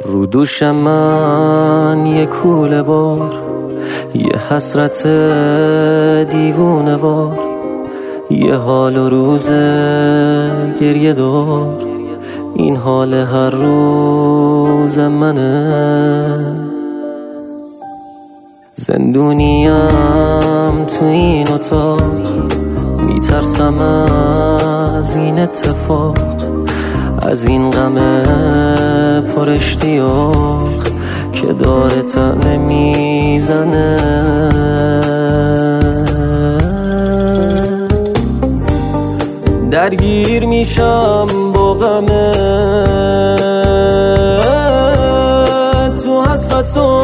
رو دوش من یه کوله بار، یه حسرت دیوونه وار، یه حال و روز گریه دار. این حال هر روز منه. زندونیم تو این اتاق، میترسم از این اتفاق، از این غم پر اشتیاق که داره طعنه میزنه. درگیر میشم با غمه، تو حسرت و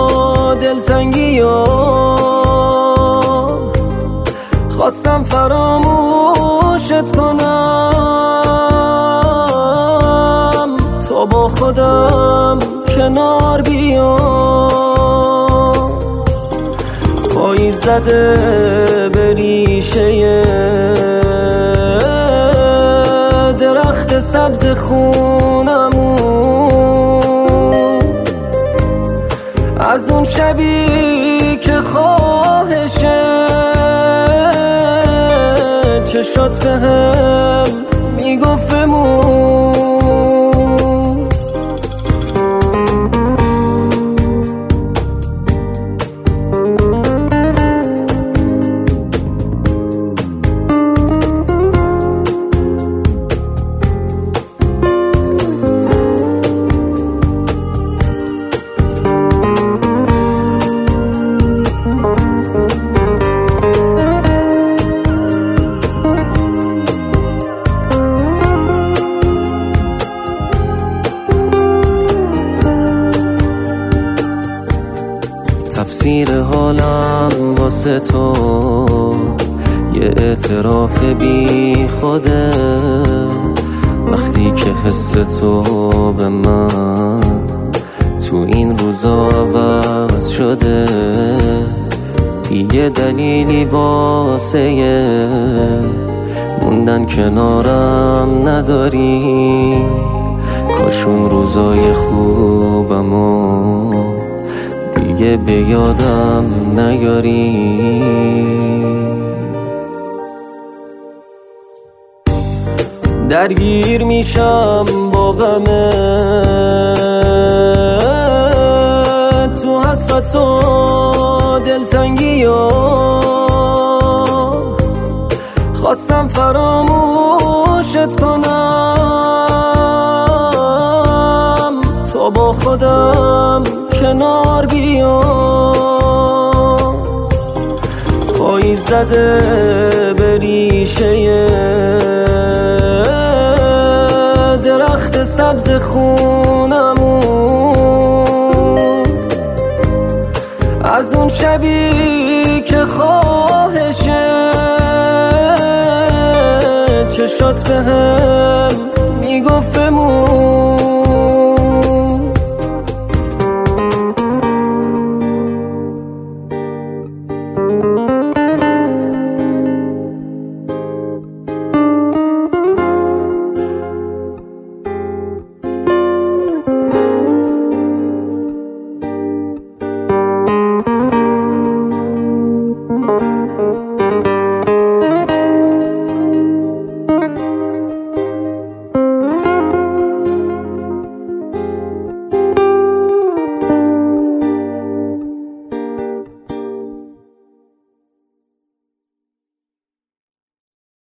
دلتنگیام خواستم فراموشت کنم تا با خودم کنار بیام. پاییز زده به ریشه درخت سبز خونمون، از اون شبی که خواهشه چشات بهم میگفت بمون. تفسیر حالم واسه تو یه اعتراف بی خوده، وقتی که حس تو به من تو این روزا عوض شده. دیگه دلیلی واسه موندن کنارم نداری، کاش اون روزای خوبمو دیگه به یادم نیاری. درگیر میشم با غمه، تو حسرت و دلتنگیام خواستم فراموشت کنم تا با خودم کنار بیام. پاییز زده به ریشه درخت سبز خونمون، از اون شبی که خواهشه چشات بهم میگفت بمون.